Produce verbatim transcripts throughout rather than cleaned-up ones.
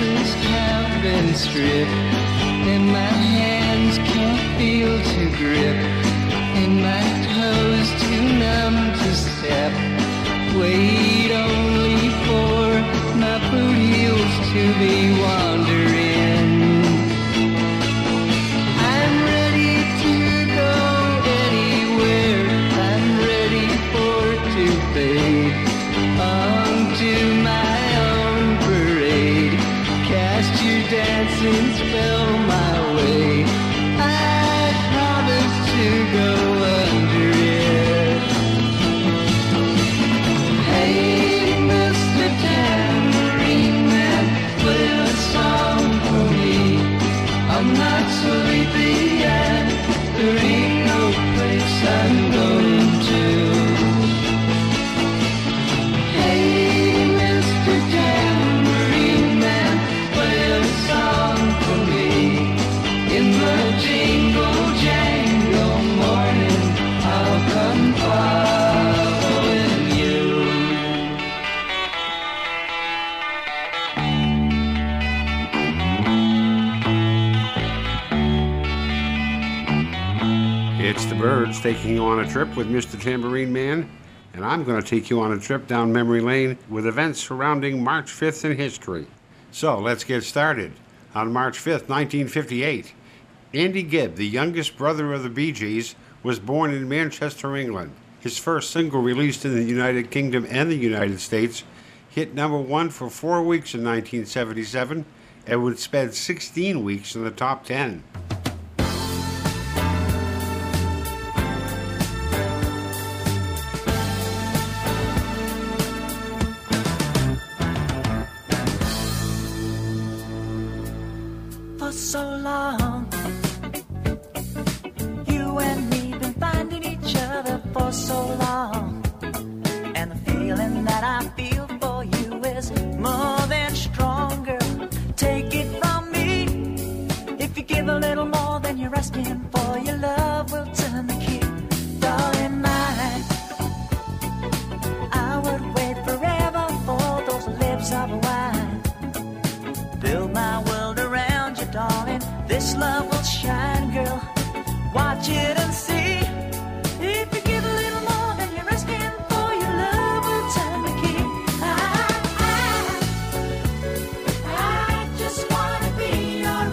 senses have been stripped, and my hands can't feel to grip, and my toes too numb to step. Wait only for my boot heels to be wandering. I'm ready to go anywhere. I'm ready for to fade onto my own parade. Cast your dancing spell my way. I promise to go under it. Hey, Mister Tambourine Man, play a song for me. I'm not sleepy yet. There ain't no place I'm going to. Hey, Mister Tambourine Man, play a song for me. In the jingle jangle morning, I'll come following you. It's the Byrds taking you on a trip with Mister Tambourine Man, and I'm going to take you on a trip down memory lane with events surrounding March fifth in history. So let's get started. On March fifth, nineteen fifty-eight, Andy Gibb, the youngest brother of the Bee Gees, was born in Manchester, England. His first single, released in the United Kingdom and the United States, hit number one for four weeks in nineteen seventy-seven and would spend sixteen weeks in the top ten. For so long, you and me been finding each other for so long, and the feeling that I feel for you is more than stronger. Take it from me, if you give a little more than you're asking for, your love will turn the key. Darling mine, I would wait forever for those lips of wine. Build my world around you, darling. This love will shine, girl. Watch it and see. If you give a little more than you're asking for, your love will turn the key. I, I, I just wanna be your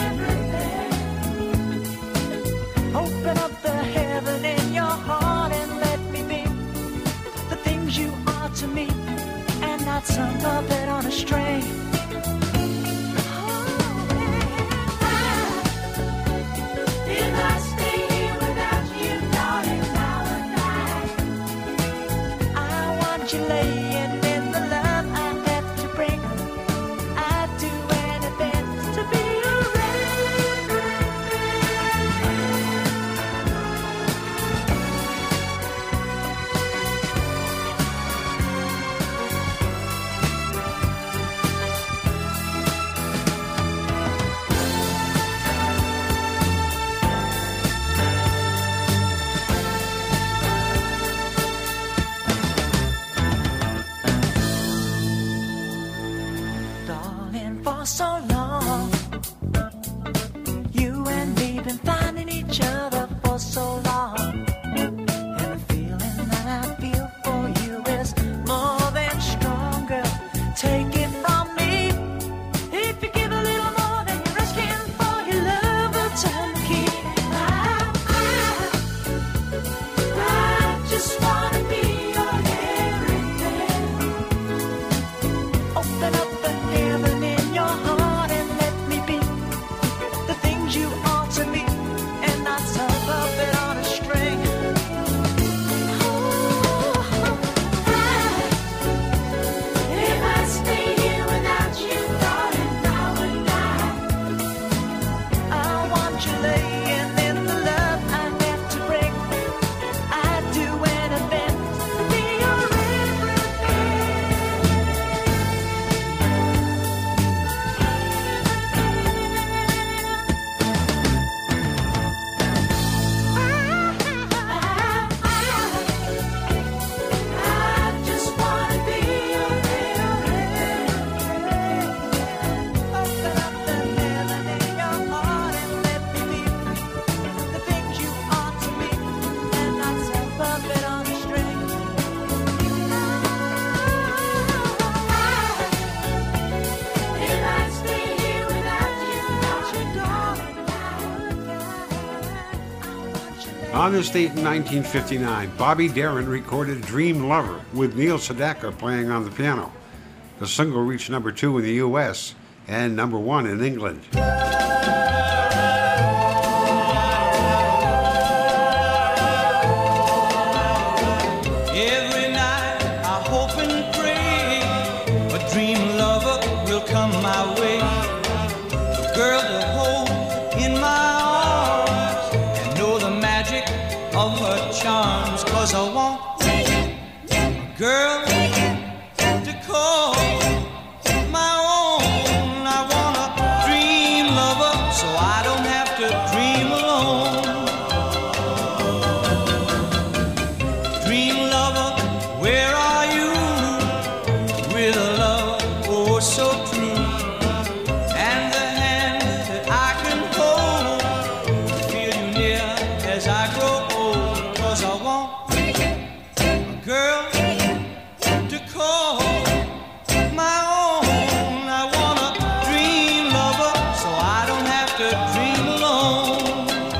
everything. Open up the heaven in your heart and let me be the things you are to me, and not some puppet on a string. You laying in the love I have to bring. I'd do anything to be for so long. You and me been finding each other for so long, and the feeling that I feel for you is more than stronger. Take it from me, if you give a little more than you're asking for, your love will turn the key. I, I, I just wanna be your everything. Open up the heaven in your heart. On this date in nineteen fifty-nine, Bobby Darin recorded Dream Lover with Neil Sedaka playing on the piano. The single reached number two in the U S and number one in England. Every night I hope and pray a dream lover will come my way. A girl to hold in my arms and know the magic of her charms. 'Cause I want a girl to call my own. I want a dream lover so I don't have to dream alone. Dream lover, where are you? With a love oh so true, and the hand that I can hold, feel you near as I grow old. 'Cause I want a girl to call my own. I want a dream lover so I don't have to dream alone.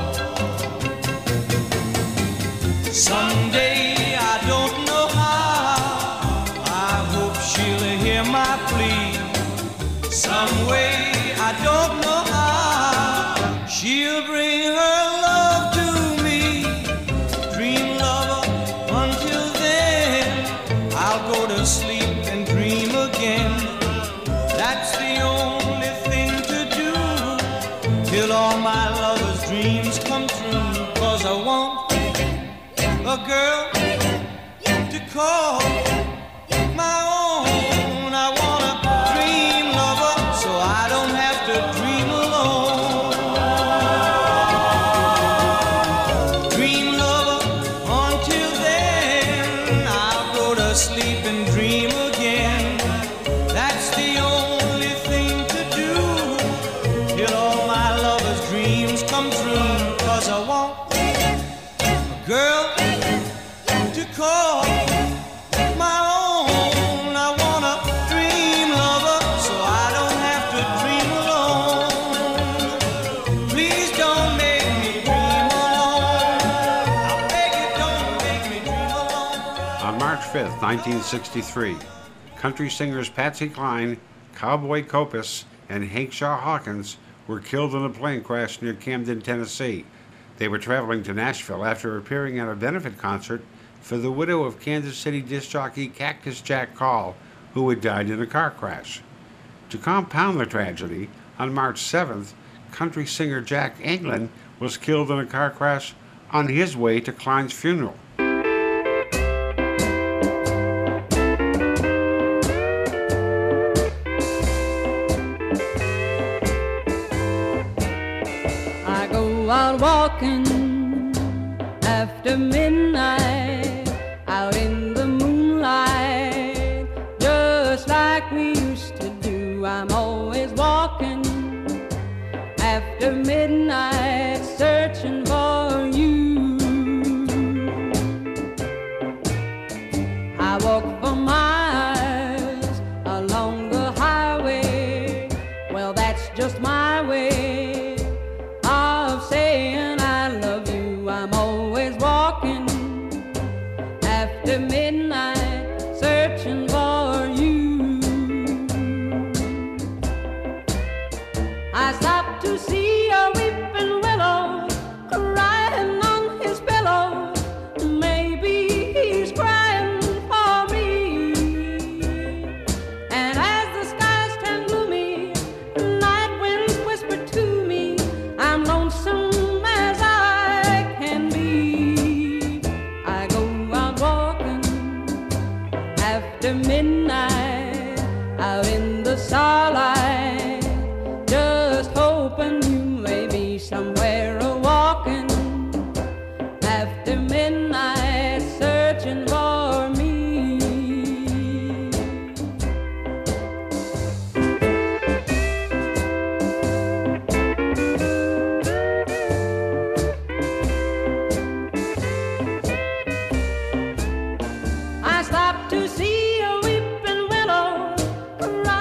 Someday, I don't know how, I hope she'll hear my plea. Some way, I don't know how, she'll bring her love to me. Dream lover, until then, I'll go to sleep and dream again. That's the only thing to do till all my lover's dreams come true. 'Cause I want a girl to call my own. I want a dream lover so I don't have to dream alone. Dream lover, until then, I'll go to sleep and dream again. That's the only thing to do till all my lover's dreams come true. 'Cause I want a girl to call my own. I want a dream lover so I don't have to dream alone. Please don't make me dream alone. I beg you, don't make me dream alone. On March fifth, nineteen sixty-three, country singers Patsy Cline, Cowboy Copas, and Hank Shaw Hawkins were killed in a plane crash near Camden, Tennessee. They were traveling to Nashville after appearing at a benefit concert for the widow of Kansas City disc jockey Cactus Jack Call, who had died in a car crash. To compound the tragedy, on March seventh, country singer Jack Anglin was killed in a car crash on his way to Cline's funeral. I go out walking after midnight, out in the moonlight, just like we used to do. I'm always walking after midnight, searching for you. I walk for miles along the highway, well, that's just my way of saying I love you. I'm always walking after midnight, searching for you. I stopped to see a weeping willow crying on his pillow. Maybe he's crying for me. And as the skies turn gloomy, night winds whisper to me, I'm lonesome as I can be. I go out walking after midnight, out in the starlight, just hoping you may be somewhere a walking after midnight, searching for me. I stopped to see a weeping willow cry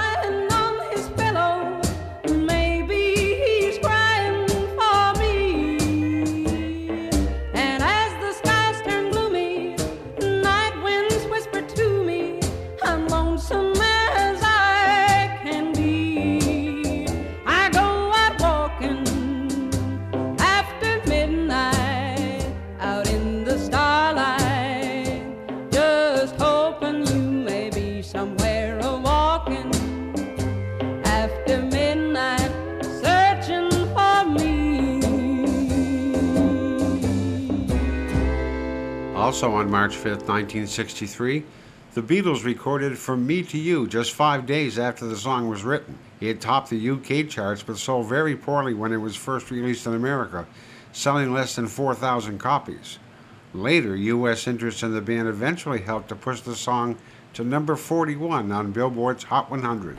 Also on March fifth, nineteen sixty-three, the Beatles recorded From Me to You just five days after the song was written. It topped the U K charts but sold very poorly when it was first released in America, selling less than four thousand copies. Later, U S interest in the band eventually helped to push the song to number forty-one on Billboard's Hot one hundred.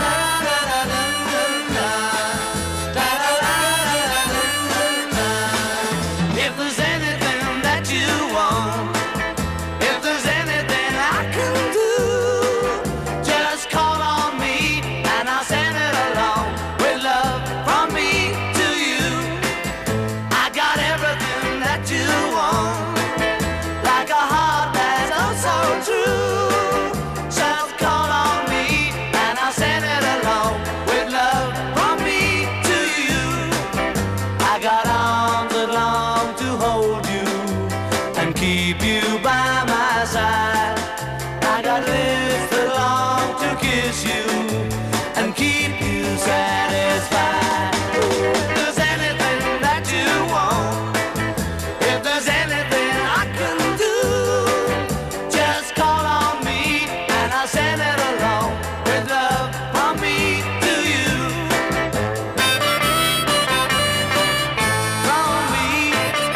If there's anything that you want, if there's anything I can do, just call on me and I'll send it along with love from me to you. I got everything that you want, like a heart that's oh so true. Just call on me and I'll send it along with love from me to you. I got arms that long to hold you and keep you by my side. I got lips that long to kiss you and keep you satisfied. If there's anything that you want, if there's anything I can do, just call on me and I'll send it along with love from me to you. From me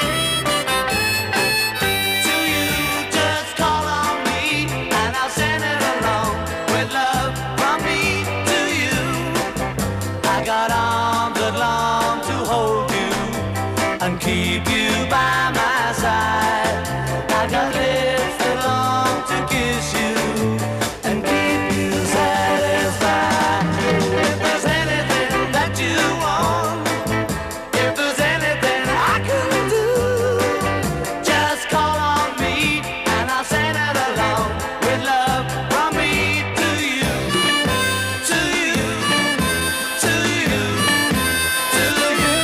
to you, just call on me and I'll send it along with love from me to you. I got arms that long to hold you and keep you by my side. I got lips that long to kiss you and keep you satisfied. If there's anything that you want, if there's anything I can do, just call on me and I'll send it along with love from me to you, to you, to you, to you.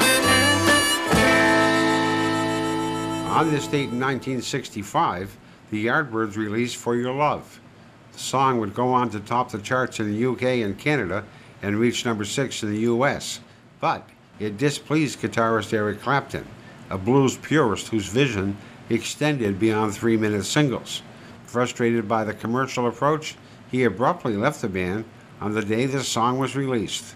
On this date in nineteen sixty-five, the Yardbirds released For Your Love. The song would go on to top the charts in the U K and Canada and reach number six in the U S, but it displeased guitarist Eric Clapton, a blues purist whose vision extended beyond three-minute singles. Frustrated by the commercial approach, he abruptly left the band on the day the song was released.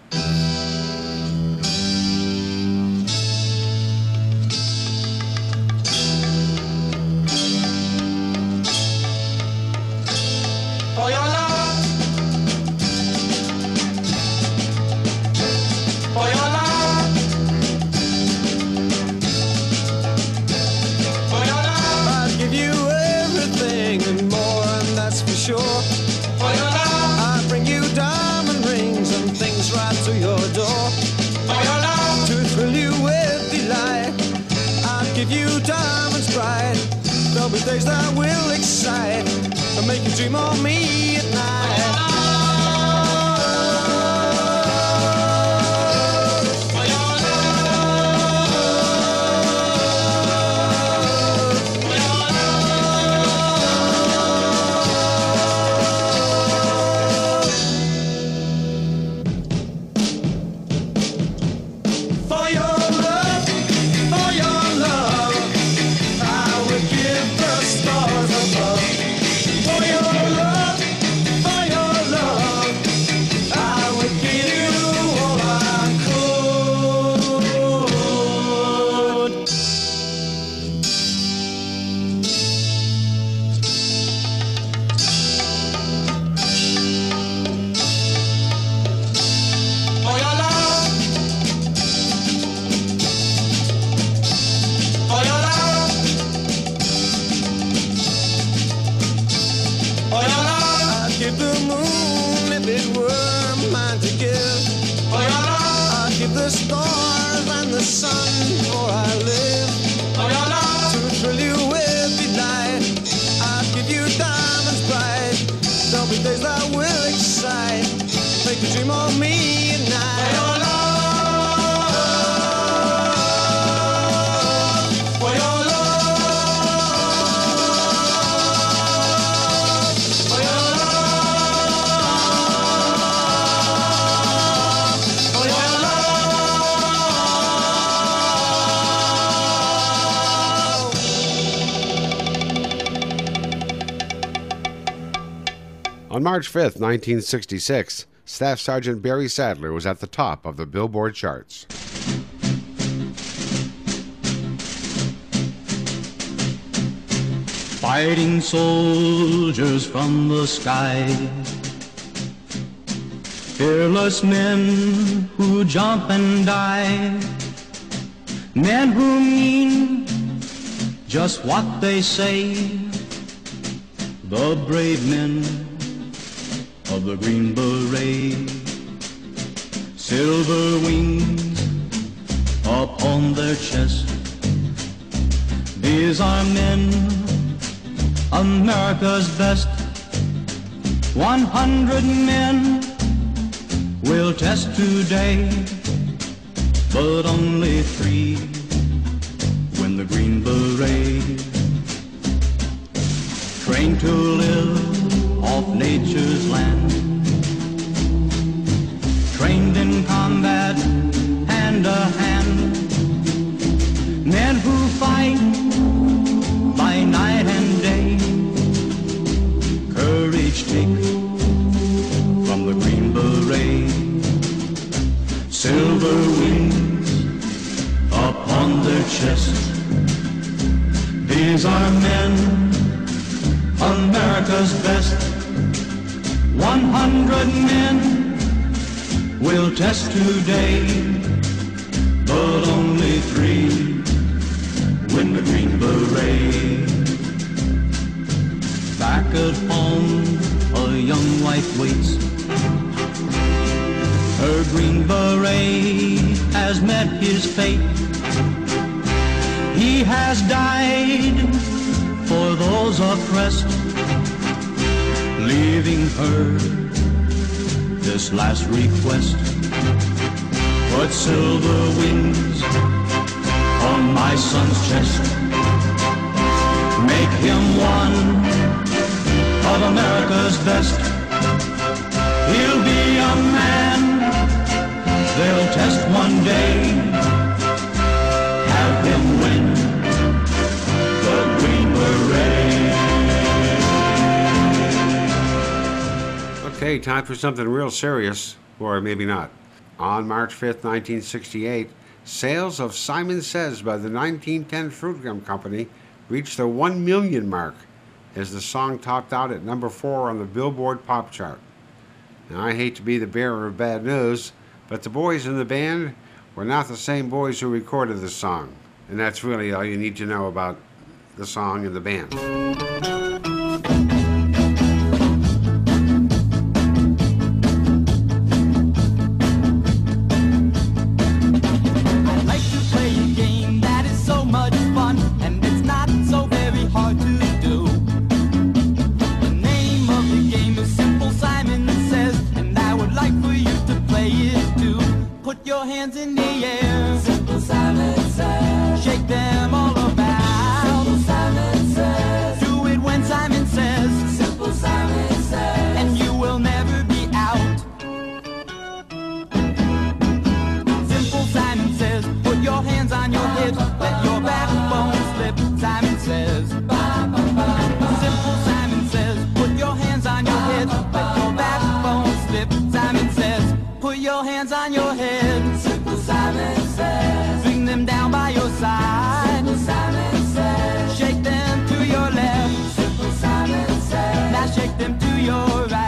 For your love, for your love, for your love, I'd give you everything and more, and that's for sure. for your love, I'd bring you diamond rings and things right to your door for your love, to thrill you with delight. I'd give you diamonds bright. There'll be days that will excite and make you dream of me at night. for your For your love, for your love, I would give the stars above. For your love, for your love, I would give you all I could. For your love, for your love, for your love, I'd give the moon if it were mine to give. for your love, I'd give the stars and the sun for I live. for your love, To thrill you with delight, I'd give you diamonds bright. There'll be days that will excite, make you dream of me at night. for your love, for your love, for your love. On March fifth, nineteen sixty-six, Staff Sergeant Barry Sadler was at the top of the Billboard charts. Fighting soldiers from the sky, fearless men who jump and die, men who mean just what they say, the brave men of the Green Beret, silver wings upon their chest. These are men, America's best. One hundred men will test today, but only three win the Green Beret. Trained to live off nature's land, trained in combat hand to hand, men who fight by night and day, courage take from the Green Beret, silver wings upon their chest. These are men, America's best. One hundred men will test today, but only three win the Green Beret. Back at home, a young wife waits. Her Green Beret has met his fate. He has died for those oppressed, leaving her this last request. Put silver wings on my son's chest. Make him one of America's best. He'll be a man they'll test one day. Have him win the Green Beret. Okay, time for something real serious, or maybe not. On March fifth, nineteen sixty-eight, sales of Simon Says by the nineteen ten Fruit Gum Company reached the one million mark as the song topped out at number four on the Billboard Pop Chart. Now, I hate to be the bearer of bad news, but the boys in the band were not the same boys who recorded the song. And that's really all you need to know about the song and the band. I'd like to play a game that is so much fun, and it's not so very hard to do. The name of the game is Simple Simon Says, and I would like for you to play it too. Put your hands in the air. Simple Simon Says. Shake them all about. Simple Simon Says. Do it when Simon says. Simple Simon Says. And you will never be out. Simple Simon Says. Put your hands on your hips. Let your backbone slip. Simon Says. Simple Simon Says. Put your hands on your hips. Let your backbone slip. Simon Says. Put your hands on your head. Simple Simon Says. Bring them down by your side. Simple Simon Says. Shake them to your left. Simple Simon Says. Now shake them to your right.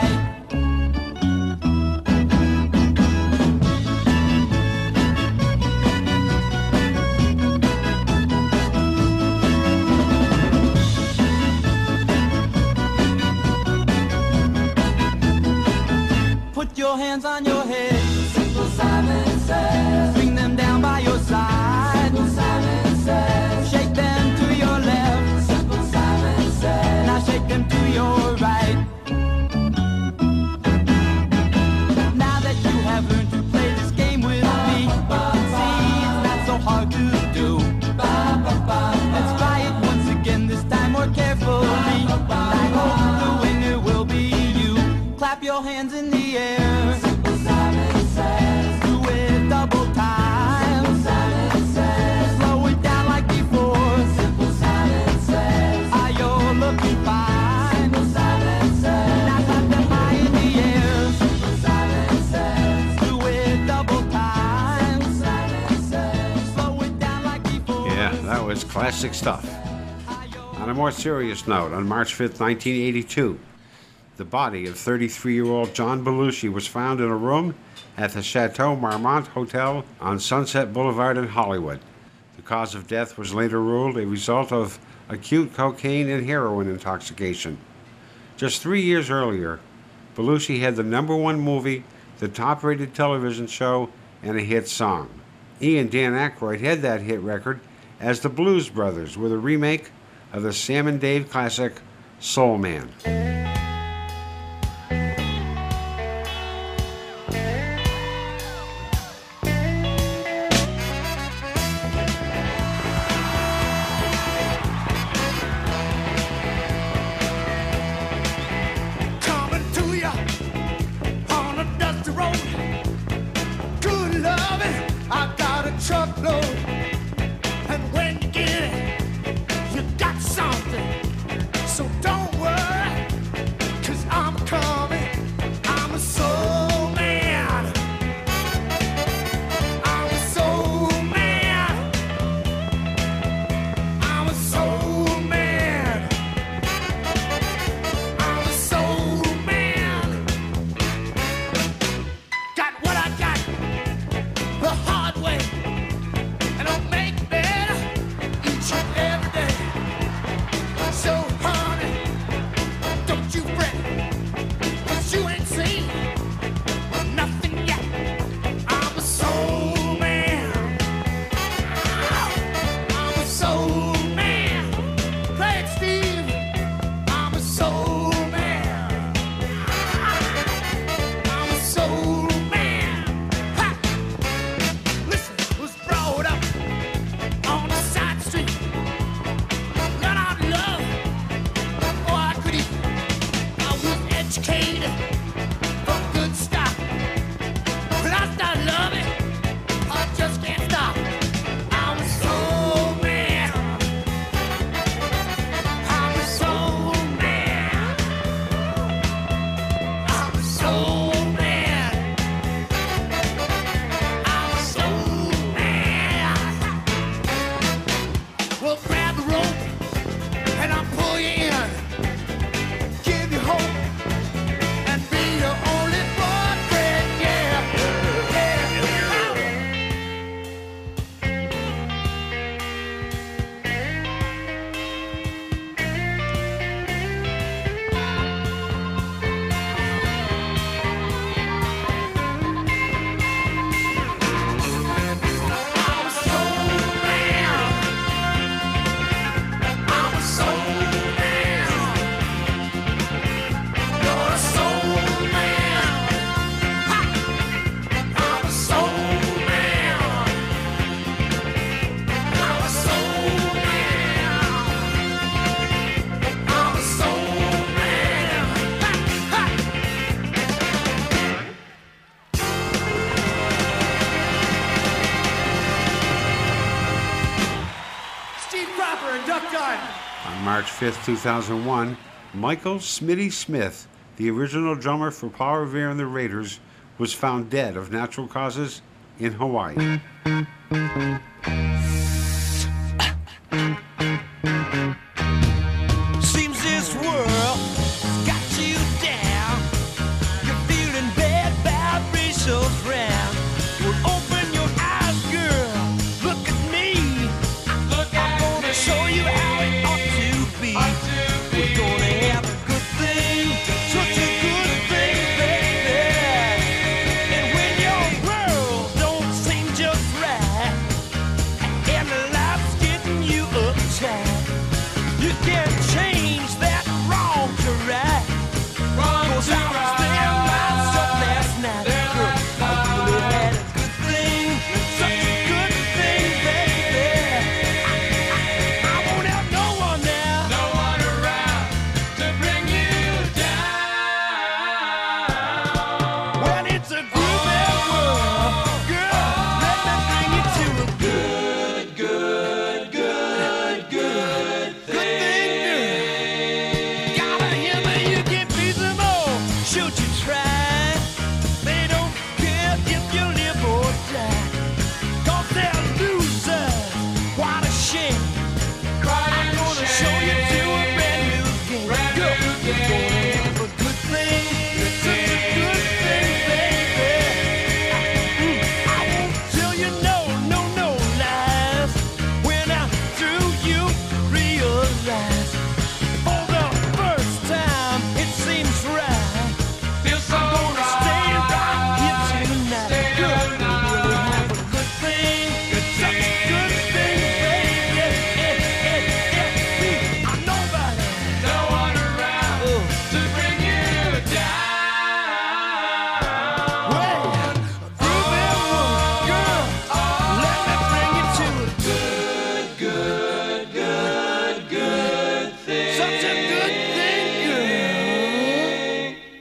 Put your hands on your head. Simple Simon Says. Bring them down by your side. Simple Simon Says. Shake them to your left. Simple Simon Says. Now shake them to your right. Now that you have learned to play this game with me, you can see it's not so hard to do. Let's try it once again, this time more carefully. And I hope the winner will be you. Clap your hands in the air. Simple Simon Says. Do it double time. Simple Simon Says. Slow it down like before. Simple Simon Says. Are you looking fine? Simple Simon Says. Now clap them high. was classic stuff. On a more serious note, on March fifth, nineteen eighty-two, the body of thirty-three-year-old John Belushi was found in a room at the Chateau Marmont Hotel on Sunset Boulevard in Hollywood. The cause of death was later ruled a result of acute cocaine and heroin intoxication. Just three years earlier, Belushi had the number one movie, the top-rated television show, and a hit song. He and Dan Aykroyd had that hit record as the Blues Brothers with a remake of the Sam and Dave classic, Soul Man. Coming to ya on a dusty road. Good loving, I got a truckload. And when you get it, you got something. So don't worry, 'cause I'm coming. I'm a soul man. I'm a soul man. I'm a soul man. I'm a soul man. Got what I got the hard way, and I'll make it better each and every day. So honey, don't you fret, 'cause you ain't seen nothing yet. I'm a soul man. I'm a soul man. Play it, Steve. I'm a soul man. I'm a soul man. Ha! Listen, was brought up on a side street. Run out of love before I could eat. I was educated from good stock. When I start loving, I just can't stop. I'm a soul man. I'm a soul man. I'm a soul man. I'm a soul man. Well, grab the rope and I'll pull you in. Give you hope and be your only boyfriend, yeah. Yeah. I'm a soul man. I'm a soul man. You're a soul man. Ha! I'm a soul man. I'm a soul man. I'm a soul man. Ha! Ha! Steve Cropper and Duck Dunn. On March fifth, two thousand one, Michael Smitty Smith, the original drummer for Paul Revere and the Raiders, was found dead of natural causes in Hawaii. Seems this world got you down. You're feeling bad vibrations round. Well, open your eyes, girl. Look at me. Look at I'm gonna me. Show you how it ought to be. We're gonna have a good thing, such a good thing, baby. And when your world don't seem just right,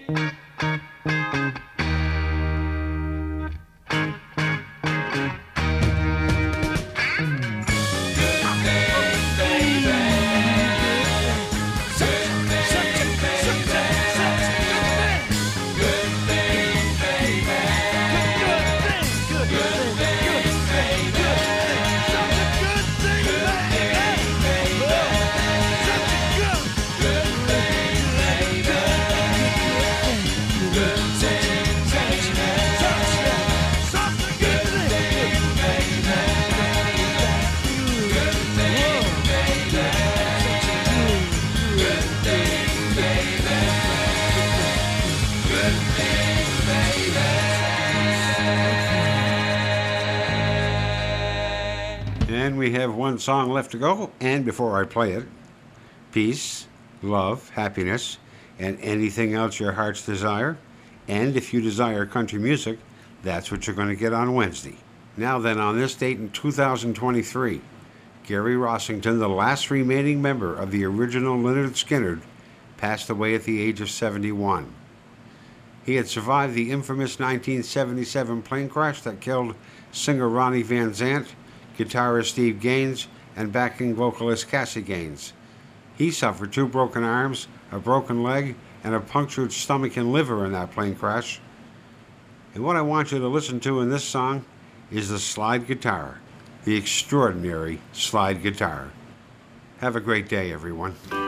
And we have one song left to go, and before I play it, peace, love, happiness, and anything else your heart's desire. And if you desire country music, that's what you're going to get on Wednesday. Now then, on this date in two thousand twenty-three, Gary Rossington, the last remaining member of the original Lynyrd Skynyrd, passed away at the age of seventy-one. He had survived the infamous nineteen seventy-seven plane crash that killed singer Ronnie Van Zant, guitarist Steve Gaines, and backing vocalist Cassie Gaines. He suffered two broken arms, a broken leg, and a punctured stomach and liver in that plane crash. And what I want you to listen to in this song is the slide guitar, the extraordinary slide guitar. Have a great day, everyone.